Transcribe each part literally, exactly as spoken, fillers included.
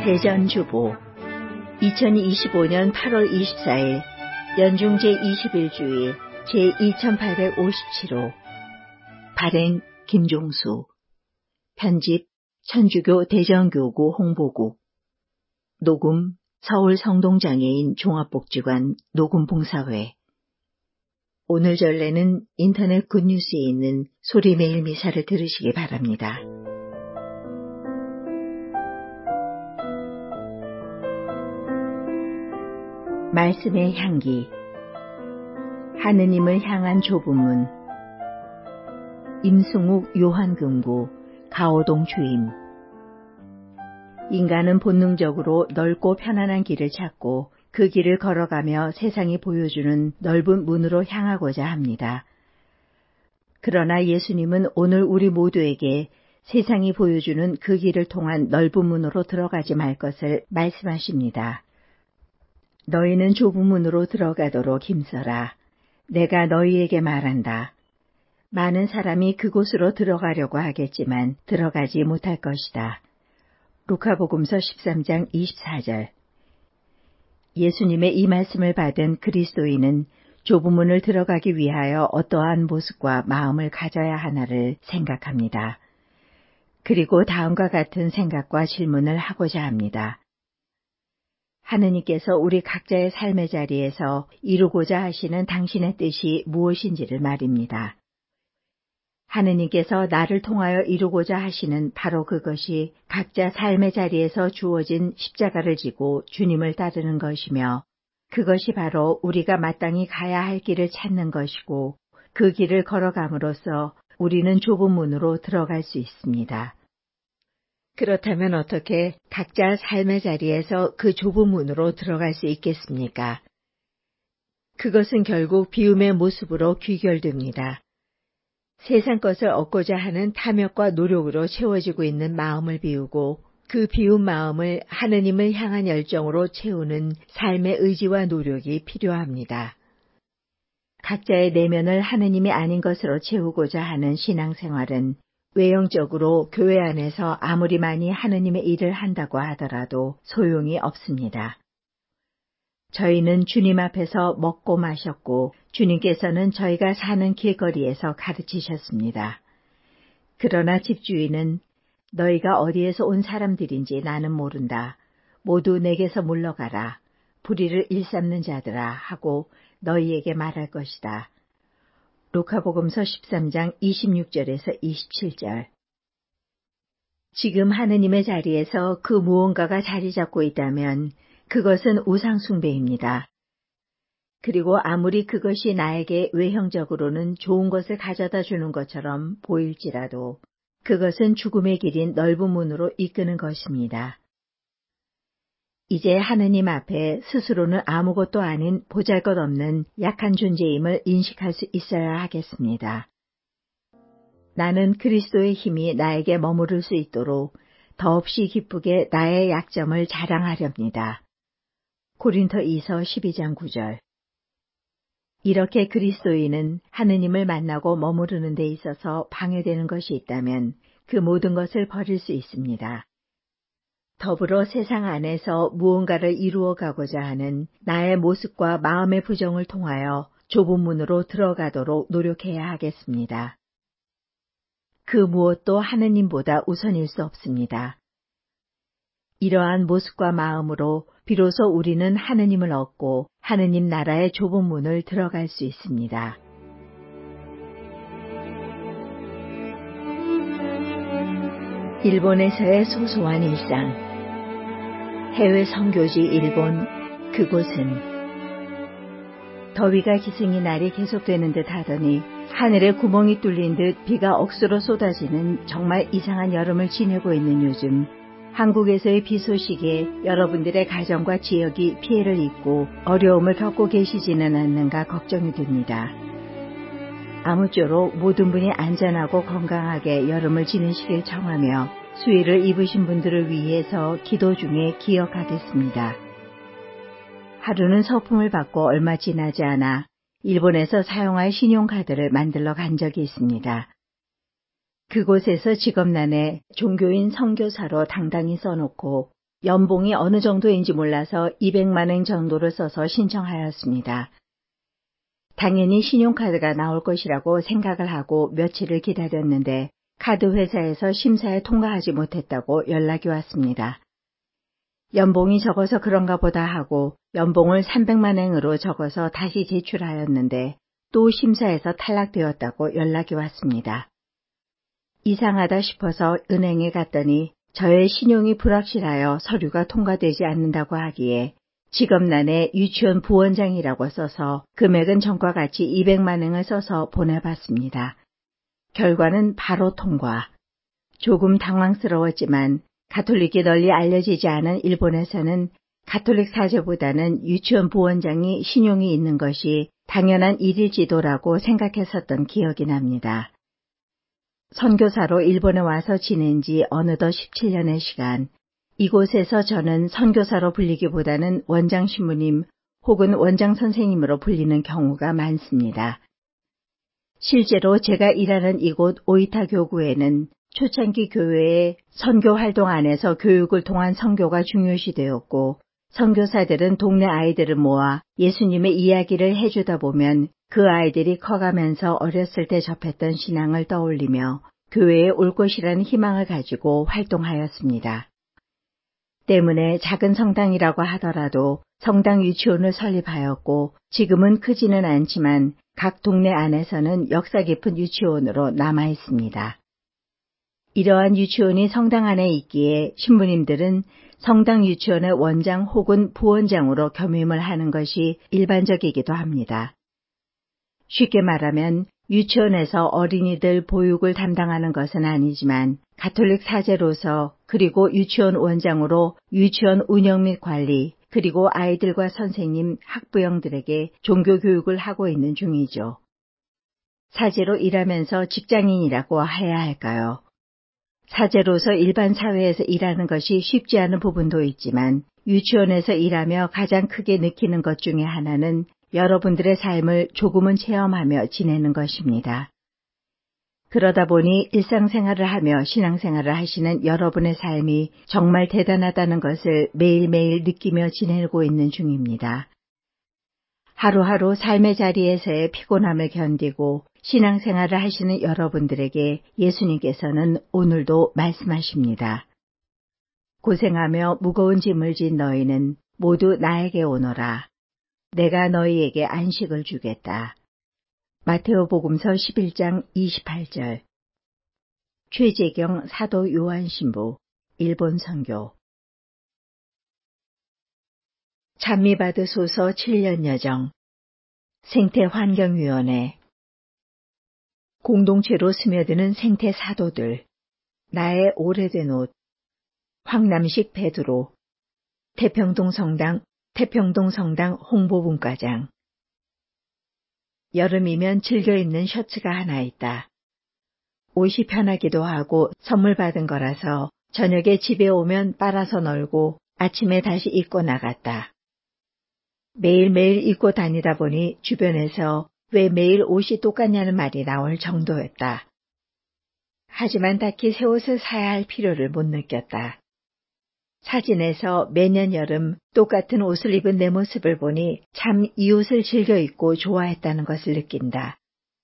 대전주보 이천이십오년 팔월 이십사일 연중 제이십일 주일 제이천팔백오십칠호 발행 김종수 편집 천주교 대전교구 홍보국 녹음 서울 성동장애인 종합복지관 녹음봉사회. 오늘 전래는 인터넷 굿뉴스에 있는 소리메일 미사를 들으시기 바랍니다. 말씀의 향기. 하느님을 향한 좁은 문. 임승욱 요한금고 가오동 주임. 인간은 본능적으로 넓고 편안한 길을 찾고 그 길을 걸어가며 세상이 보여주는 넓은 문으로 향하고자 합니다. 그러나 예수님은 오늘 우리 모두에게 세상이 보여주는 그 길을 통한 넓은 문으로 들어가지 말 것을 말씀하십니다. 너희는 좁은 문으로 들어가도록 힘써라. 내가 너희에게 말한다. 많은 사람이 그곳으로 들어가려고 하겠지만 들어가지 못할 것이다. 루카복음서 십삼장 이십사절. 예수님의 이 말씀을 받은 그리스도인은 좁은 문을 들어가기 위하여 어떠한 모습과 마음을 가져야 하나를 생각합니다. 그리고 다음과 같은 생각과 질문을 하고자 합니다. 하느님께서 우리 각자의 삶의 자리에서 이루고자 하시는 당신의 뜻이 무엇인지를 말입니다. 하느님께서 나를 통하여 이루고자 하시는 바로 그것이 각자 삶의 자리에서 주어진 십자가를 지고 주님을 따르는 것이며 그것이 바로 우리가 마땅히 가야 할 길을 찾는 것이고 그 길을 걸어감으로써 우리는 좁은 문으로 들어갈 수 있습니다. 그렇다면 어떻게 각자 삶의 자리에서 그 좁은 문으로 들어갈 수 있겠습니까? 그것은 결국 비움의 모습으로 귀결됩니다. 세상 것을 얻고자 하는 탐욕과 노력으로 채워지고 있는 마음을 비우고 그 비운 마음을 하느님을 향한 열정으로 채우는 삶의 의지와 노력이 필요합니다. 각자의 내면을 하느님이 아닌 것으로 채우고자 하는 신앙생활은 외형적으로 교회 안에서 아무리 많이 하느님의 일을 한다고 하더라도 소용이 없습니다. 저희는 주님 앞에서 먹고 마셨고 주님께서는 저희가 사는 길거리에서 가르치셨습니다. 그러나 집주인은 너희가 어디에서 온 사람들인지 나는 모른다. 모두 내게서 물러가라. 불의를 일삼는 자들아 하고 너희에게 말할 것이다. 루카복음서 십삼장 이십육절에서 이십칠절. 지금 하느님의 자리에서 그 무언가가 자리 잡고 있다면 그것은 우상숭배입니다. 그리고 아무리 그것이 나에게 외형적으로는 좋은 것을 가져다 주는 것처럼 보일지라도 그것은 죽음의 길인 넓은 문으로 이끄는 것입니다. 이제 하느님 앞에 스스로는 아무것도 아닌 보잘것없는 약한 존재임을 인식할 수 있어야 하겠습니다. 나는 그리스도의 힘이 나에게 머무를 수 있도록 더없이 기쁘게 나의 약점을 자랑하렵니다. 고린토이서 십이장 구절. 이렇게 그리스도인은 하느님을 만나고 머무르는 데 있어서 방해되는 것이 있다면 그 모든 것을 버릴 수 있습니다. 더불어 세상 안에서 무언가를 이루어가고자 하는 나의 모습과 마음의 부정을 통하여 좁은 문으로 들어가도록 노력해야 하겠습니다. 그 무엇도 하느님보다 우선일 수 없습니다. 이러한 모습과 마음으로 비로소 우리는 하느님을 얻고 하느님 나라의 좁은 문을 들어갈 수 있습니다. 일본에서의 소소한 일상. 해외 선교지 일본, 그곳은 더위가 기승이 날이 계속되는 듯 하더니 하늘에 구멍이 뚫린 듯 비가 억수로 쏟아지는 정말 이상한 여름을 지내고 있는 요즘 한국에서의 비 소식에 여러분들의 가정과 지역이 피해를 입고 어려움을 겪고 계시지는 않는가 걱정이 됩니다. 아무쪼록 모든 분이 안전하고 건강하게 여름을 지내시길 청하며 수위를 입으신 분들을 위해서 기도 중에 기억하겠습니다. 하루는 서풍을 받고 얼마 지나지 않아 일본에서 사용할 신용카드를 만들러 간 적이 있습니다. 그곳에서 직업란에 종교인 선교사로 당당히 써놓고 연봉이 어느 정도인지 몰라서 이백만 엔 정도를 써서 신청하였습니다. 당연히 신용카드가 나올 것이라고 생각을 하고 며칠을 기다렸는데 카드 회사에서 심사에 통과하지 못했다고 연락이 왔습니다. 연봉이 적어서 그런가 보다 하고 연봉을 삼백만 엔으로 적어서 다시 제출하였는데 또 심사에서 탈락되었다고 연락이 왔습니다. 이상하다 싶어서 은행에 갔더니 저의 신용이 불확실하여 서류가 통과되지 않는다고 하기에 직업란에 유치원 부원장이라고 써서 금액은 전과 같이 이백만 엔을 써서 보내봤습니다. 결과는 바로 통과. 조금 당황스러웠지만 가톨릭이 널리 알려지지 않은 일본에서는 가톨릭 사제보다는 유치원 부원장이 신용이 있는 것이 당연한 일일지도라고 생각했었던 기억이 납니다. 선교사로 일본에 와서 지낸 지 어느덧 십칠 년의 시간, 이곳에서 저는 선교사로 불리기보다는 원장 신부님 혹은 원장 선생님으로 불리는 경우가 많습니다. 실제로 제가 일하는 이곳 오이타 교구에는 초창기 교회의 선교 활동 안에서 교육을 통한 선교가 중요시되었고 선교사들은 동네 아이들을 모아 예수님의 이야기를 해주다 보면 그 아이들이 커가면서 어렸을 때 접했던 신앙을 떠올리며 교회에 올 것이라는 희망을 가지고 활동하였습니다. 때문에 작은 성당이라고 하더라도 성당 유치원을 설립하였고 지금은 크지는 않지만 각 동네 안에서는 역사 깊은 유치원으로 남아 있습니다. 이러한 유치원이 성당 안에 있기에 신부님들은 성당 유치원의 원장 혹은 부원장으로 겸임을 하는 것이 일반적이기도 합니다. 쉽게 말하면 유치원에서 어린이들 보육을 담당하는 것은 아니지만 가톨릭 사제로서 그리고 유치원 원장으로 유치원 운영 및 관리 그리고 아이들과 선생님, 학부형들에게 종교교육을 하고 있는 중이죠. 사제로 일하면서 직장인이라고 해야 할까요? 사제로서 일반 사회에서 일하는 것이 쉽지 않은 부분도 있지만 유치원에서 일하며 가장 크게 느끼는 것 중에 하나는 여러분들의 삶을 조금은 체험하며 지내는 것입니다. 그러다 보니 일상생활을 하며 신앙생활을 하시는 여러분의 삶이 정말 대단하다는 것을 매일매일 느끼며 지내고 있는 중입니다. 하루하루 삶의 자리에서의 피곤함을 견디고 신앙생활을 하시는 여러분들에게 예수님께서는 오늘도 말씀하십니다. 고생하며 무거운 짐을 진 너희는 모두 나에게 오너라. 내가 너희에게 안식을 주겠다. 마테오복음서 십일 장 이십팔 절. 최재경 사도 요한신부 일본 선교. 찬미받으소서 칠 년 여정. 생태환경위원회. 공동체로 스며드는 생태 사도들. 나의 오래된 옷. 황남식 베드로. 태평동 성당, 태평동 성당 홍보분과장. 여름이면 즐겨 입는 셔츠가 하나 있다. 옷이 편하기도 하고 선물 받은 거라서 저녁에 집에 오면 빨아서 널고 아침에 다시 입고 나갔다. 매일매일 입고 다니다 보니 주변에서 왜 매일 옷이 똑같냐는 말이 나올 정도였다. 하지만 딱히 새 옷을 사야 할 필요를 못 느꼈다. 사진에서 매년 여름 똑같은 옷을 입은 내 모습을 보니 참 이 옷을 즐겨 입고 좋아했다는 것을 느낀다.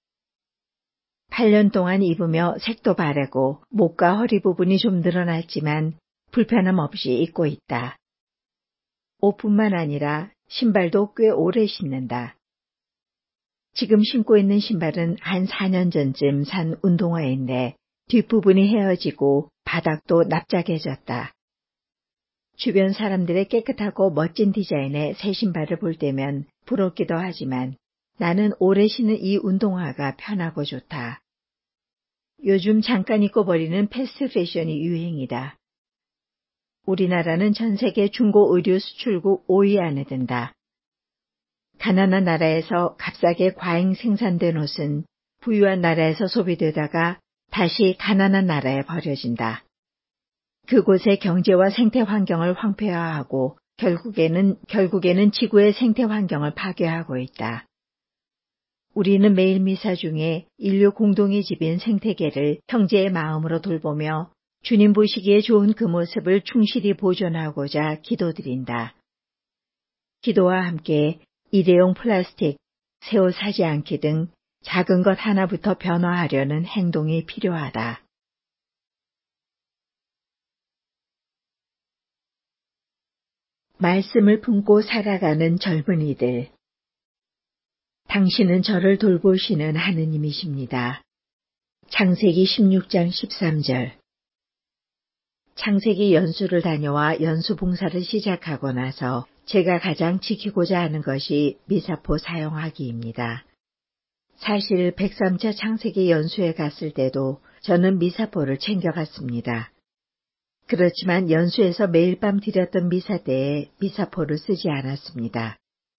팔 년 동안 입으며 색도 바르고 목과 허리 부분이 좀 늘어났지만 불편함 없이 입고 있다. 옷뿐만 아니라 신발도 꽤 오래 신는다. 지금 신고 있는 신발은 한 사 년 전쯤 산 운동화인데 뒷부분이 헤어지고 바닥도 납작해졌다. 주변 사람들의 깨끗하고 멋진 디자인의 새 신발을 볼 때면 부럽기도 하지만 나는 오래 신은 이 운동화가 편하고 좋다. 요즘 잠깐 입고 버리는 패스트 패션이 유행이다. 우리나라는 전 세계 중고 의류 수출국 오 위 안에 든다. 가난한 나라에서 값싸게 과잉 생산된 옷은 부유한 나라에서 소비되다가 다시 가난한 나라에 버려진다. 그곳의 경제와 생태 환경을 황폐화하고 결국에는 결국에는 지구의 생태 환경을 파괴하고 있다. 우리는 매일 미사 중에 인류 공동의 집인 생태계를 형제의 마음으로 돌보며 주님 보시기에 좋은 그 모습을 충실히 보존하고자 기도드린다. 기도와 함께 일회용 플라스틱, 새 옷 사지 않기 등 작은 것 하나부터 변화하려는 행동이 필요하다. 말씀을 품고 살아가는 젊은이들. 당신은 저를 돌보시는 하느님이십니다. 창세기 십육 장 십삼 절. 창세기 연수를 다녀와 연수 봉사를 시작하고 나서 제가 가장 지키고자 하는 것이 미사포 사용하기입니다. 사실 백삼 차 창세기 연수에 갔을 때도 저는 미사포를 챙겨갔습니다. 그렇지만 연수에서 매일 밤 드렸던 미사 때에 미사포를 쓰지 않았습니다.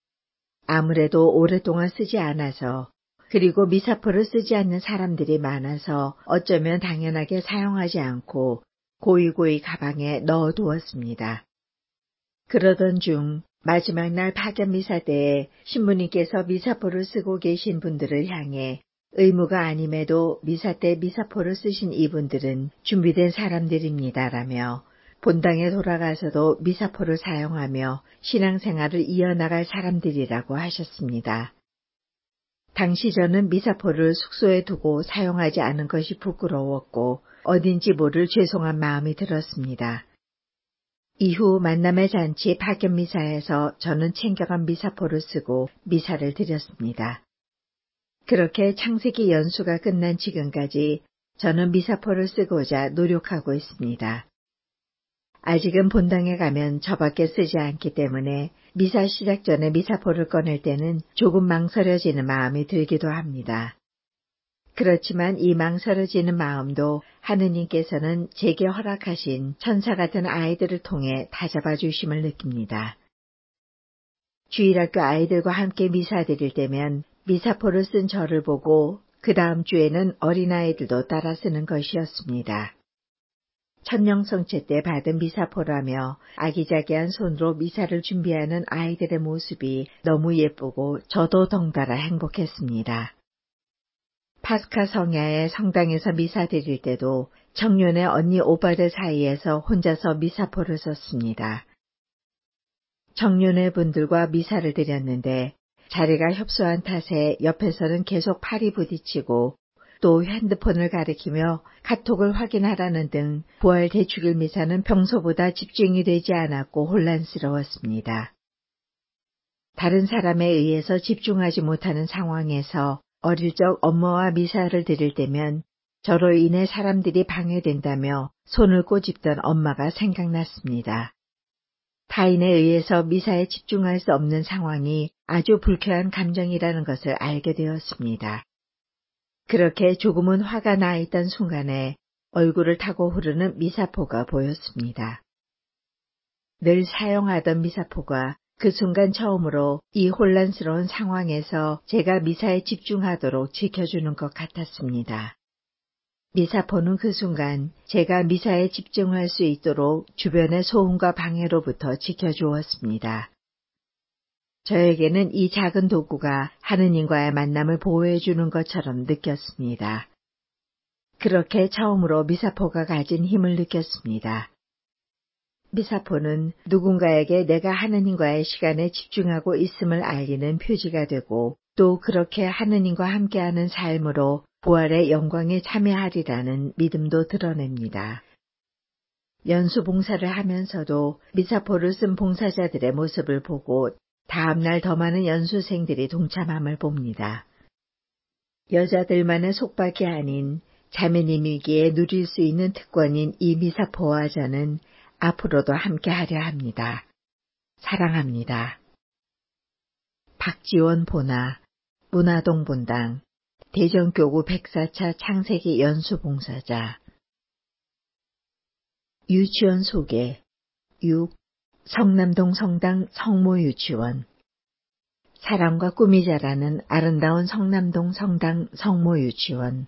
아무래도 오랫동안 쓰지 않아서, 그리고 미사포를 쓰지 않는 사람들이 많아서 어쩌면 당연하게 사용하지 않고 고이고이 가방에 넣어두었습니다. 그러던 중 마지막 날 파견 미사 때에 신부님께서 미사포를 쓰고 계신 분들을 향해 의무가 아님에도 미사 때 미사포를 쓰신 이분들은 준비된 사람들입니다라며 본당에 돌아가서도 미사포를 사용하며 신앙생활을 이어나갈 사람들이라고 하셨습니다. 당시 저는 미사포를 숙소에 두고 사용하지 않은 것이 부끄러웠고 어딘지 모를 죄송한 마음이 들었습니다. 이후 만남의 잔치 파견 미사에서 저는 챙겨간 미사포를 쓰고 미사를 드렸습니다. 그렇게 창세기 연수가 끝난 지금까지 저는 미사포를 쓰고자 노력하고 있습니다. 아직은 본당에 가면 저밖에 쓰지 않기 때문에 미사 시작 전에 미사포를 꺼낼 때는 조금 망설여지는 마음이 들기도 합니다. 그렇지만 이 망설여지는 마음도 하느님께서는 제게 허락하신 천사 같은 아이들을 통해 다잡아 주심을 느낍니다. 주일학교 아이들과 함께 미사 드릴 때면 미사포를 쓴 저를 보고 그 다음 주에는 어린아이들도 따라 쓰는 것이었습니다. 천년성체 때 받은 미사포라며 아기자기한 손으로 미사를 준비하는 아이들의 모습이 너무 예쁘고 저도 덩달아 행복했습니다. 파스카 성야의 성당에서 미사 드릴 때도 청년의 언니 오빠들 사이에서 혼자서 미사포를 썼습니다. 청년의 분들과 미사를 드렸는데 자리가 협소한 탓에 옆에서는 계속 팔이 부딪히고 또 핸드폰을 가리키며 카톡을 확인하라는 등 부활 대축일 미사는 평소보다 집중이 되지 않았고 혼란스러웠습니다. 다른 사람에 의해서 집중하지 못하는 상황에서 어릴 적 엄마와 미사를 드릴 때면 저로 인해 사람들이 방해된다며 손을 꼬집던 엄마가 생각났습니다. 타인에 의해서 미사에 집중할 수 없는 상황이 아주 불쾌한 감정이라는 것을 알게 되었습니다. 그렇게 조금은 화가 나 있던 순간에 얼굴을 타고 흐르는 미사포가 보였습니다. 늘 사용하던 미사포가 그 순간 처음으로 이 혼란스러운 상황에서 제가 미사에 집중하도록 지켜주는 것 같았습니다. 미사포는 그 순간 제가 미사에 집중할 수 있도록 주변의 소음과 방해로부터 지켜주었습니다. 저에게는 이 작은 도구가 하느님과의 만남을 보호해주는 것처럼 느꼈습니다. 그렇게 처음으로 미사포가 가진 힘을 느꼈습니다. 미사포는 누군가에게 내가 하느님과의 시간에 집중하고 있음을 알리는 표지가 되고 또 그렇게 하느님과 함께하는 삶으로 부활의 영광에 참여하리라는 믿음도 드러냅니다. 연수 봉사를 하면서도 미사포를 쓴 봉사자들의 모습을 보고 다음날 더 많은 연수생들이 동참함을 봅니다. 여자들만의 속박이 아닌 자매님이기에 누릴 수 있는 특권인 이 미사포와 저는 앞으로도 함께하려 합니다. 사랑합니다. 박지원 보나, 문화동 본당, 대전교구 백사 차 창세기 연수봉사자. 유치원 소개. 육. 성남동 성당 성모유치원. 사랑과 꿈이 자라는 아름다운 성남동 성당 성모유치원.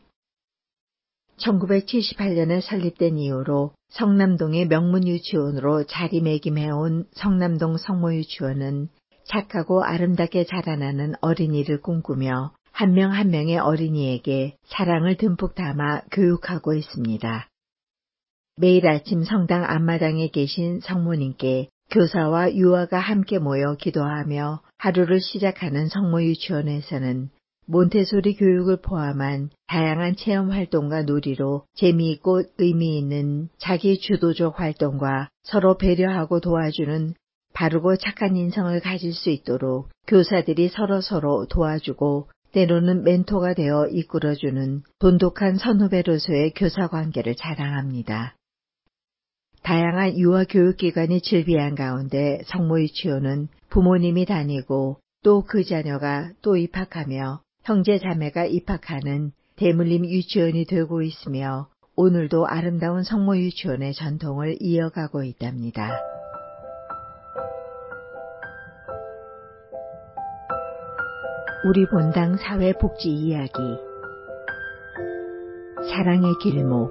천구백칠십팔 년에 설립된 이후로 성남동의 명문 유치원으로 자리매김해온 성남동 성모유치원은 착하고 아름답게 자라나는 어린이를 꿈꾸며 한 명 한 명의 어린이에게 사랑을 듬뿍 담아 교육하고 있습니다. 매일 아침 성당 앞마당에 계신 성모님께 교사와 유아가 함께 모여 기도하며 하루를 시작하는 성모 유치원에서는 몬테소리 교육을 포함한 다양한 체험 활동과 놀이로 재미있고 의미 있는 자기 주도적 활동과 서로 배려하고 도와주는 바르고 착한 인성을 가질 수 있도록 교사들이 서로서로 도와주고 때로는 멘토가 되어 이끌어주는 돈독한 선후배로서의 교사 관계를 자랑합니다. 다양한 유아 교육기관이 즐비한 가운데 성모 유치원은 부모님이 다니고 또 그 자녀가 또 입학하며 형제 자매가 입학하는 대물림 유치원이 되고 있으며 오늘도 아름다운 성모 유치원의 전통을 이어가고 있답니다. 우리 본당 사회복지 이야기 사랑의 길목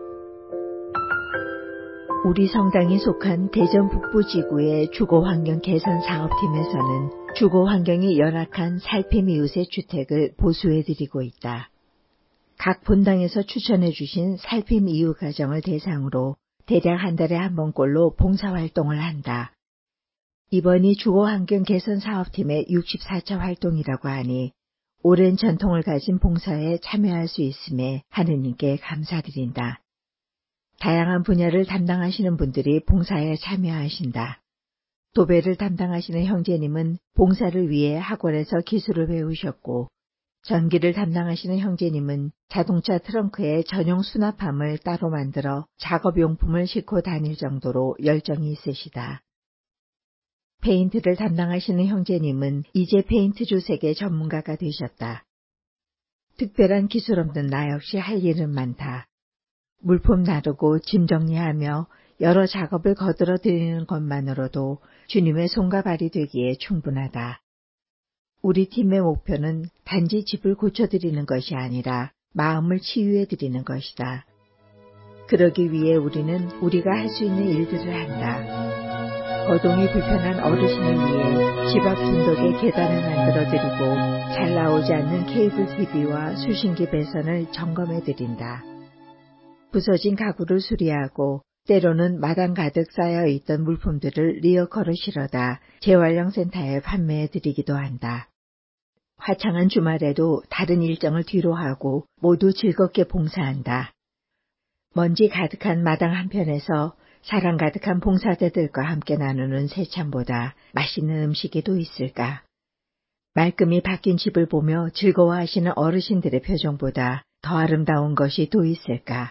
우리 성당이 속한 대전 북부지구의 주거환경 개선 사업팀에서는 주거환경이 열악한 살핌 이웃의 주택을 보수해드리고 있다. 각 본당에서 추천해 주신 살핌 이웃 가정을 대상으로 대략 한 달에 한 번꼴로 봉사활동을 한다. 이번이 주거환경 개선 사업팀의 육십사 차 활동이라고 하니 오랜 전통을 가진 봉사에 참여할 수 있음에 하느님께 감사드린다. 다양한 분야를 담당하시는 분들이 봉사에 참여하신다. 도배를 담당하시는 형제님은 봉사를 위해 학원에서 기술을 배우셨고 전기를 담당하시는 형제님은 자동차 트렁크에 전용 수납함을 따로 만들어 작업용품을 싣고 다닐 정도로 열정이 있으시다. 페인트를 담당하시는 형제님은 이제 페인트 조색의 전문가가 되셨다. 특별한 기술 없는 나 역시 할 일은 많다. 물품 나르고 짐 정리하며 여러 작업을 거들어 드리는 것만으로도 주님의 손과 발이 되기에 충분하다. 우리 팀의 목표는 단지 집을 고쳐드리는 것이 아니라 마음을 치유해 드리는 것이다. 그러기 위해 우리는 우리가 할 수 있는 일들을 한다. 거동이 불편한 어르신을 위해 집 앞 둔덕에 계단을 만들어드리고 잘 나오지 않는 케이블 티비와 수신기 배선을 점검해드린다. 부서진 가구를 수리하고 때로는 마당 가득 쌓여있던 물품들을 리어커로 실어다 재활용 센터에 판매해드리기도 한다. 화창한 주말에도 다른 일정을 뒤로하고 모두 즐겁게 봉사한다. 먼지 가득한 마당 한편에서 사랑 가득한 봉사자들과 함께 나누는 새참보다 맛있는 음식이 또 있을까? 말끔히 바뀐 집을 보며 즐거워하시는 어르신들의 표정보다 더 아름다운 것이 또 있을까?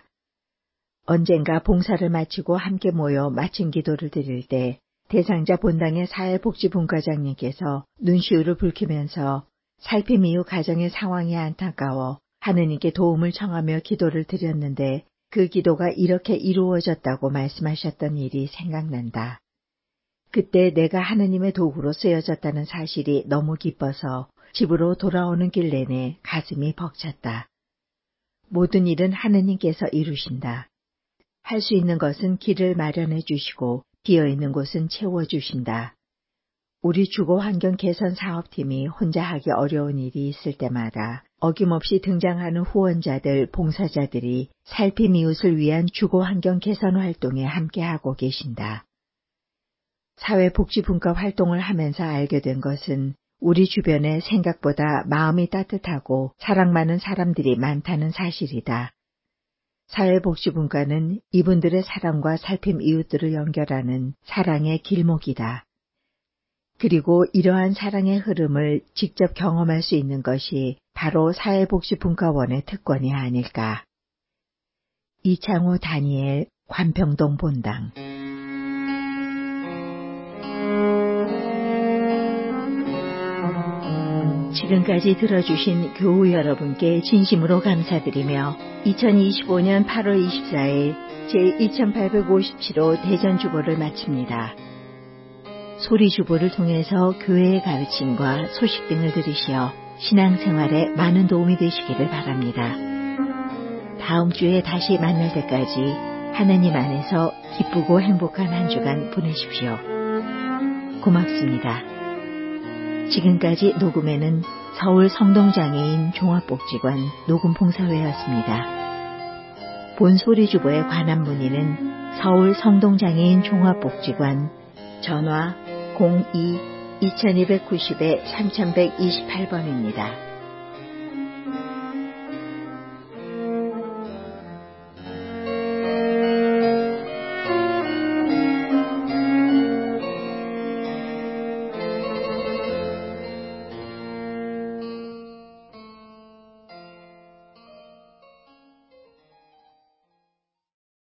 언젠가 봉사를 마치고 함께 모여 마침 기도를 드릴 때 대상자 본당의 사회복지분과장님께서 눈시울을 붉히면서 살핌 이후 가정의 상황이 안타까워 하느님께 도움을 청하며 기도를 드렸는데 그 기도가 이렇게 이루어졌다고 말씀하셨던 일이 생각난다. 그때 내가 하느님의 도구로 쓰여졌다는 사실이 너무 기뻐서 집으로 돌아오는 길 내내 가슴이 벅찼다. 모든 일은 하느님께서 이루신다. 할 수 있는 것은 길을 마련해 주시고 비어있는 곳은 채워주신다. 우리 주거환경 개선 사업팀이 혼자 하기 어려운 일이 있을 때마다 어김없이 등장하는 후원자들, 봉사자들이 살핌 이웃을 위한 주거환경 개선 활동에 함께하고 계신다. 사회복지분과 활동을 하면서 알게 된 것은 우리 주변에 생각보다 마음이 따뜻하고 사랑 많은 사람들이 많다는 사실이다. 사회복지분과는 이분들의 사랑과 살핌 이웃들을 연결하는 사랑의 길목이다. 그리고 이러한 사랑의 흐름을 직접 경험할 수 있는 것이 바로 사회복지분과원의 특권이 아닐까. 이창호 다니엘 관평동 본당 지금까지 들어주신 교우 여러분께 진심으로 감사드리며 이천이십오 년 팔월 이십사일 제이천팔백오십칠 호 대전주보를 마칩니다. 소리주보를 통해서 교회의 가르침과 소식 등을 들으시어 신앙생활에 많은 도움이 되시기를 바랍니다. 다음 주에 다시 만날 때까지 하나님 안에서 기쁘고 행복한 한 주간 보내십시오. 고맙습니다. 지금까지 녹음에는 서울 성동장애인 종합복지관 녹음봉사회였습니다. 본 소리주보에 관한 문의는 서울 성동장애인 종합복지관 전화 공이 이이구공 공 삼천백이십팔 번입니다.